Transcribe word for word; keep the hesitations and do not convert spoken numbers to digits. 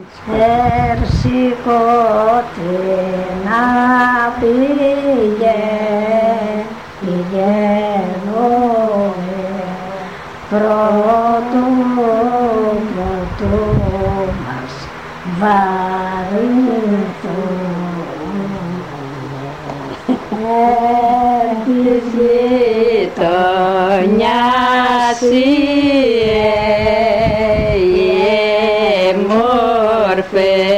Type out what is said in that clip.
Ερσικότε να πήγε, πηγαίνουμε πρώτου πρώτου μας βαρύνθουμε. Της γειτονιάς η μόρφη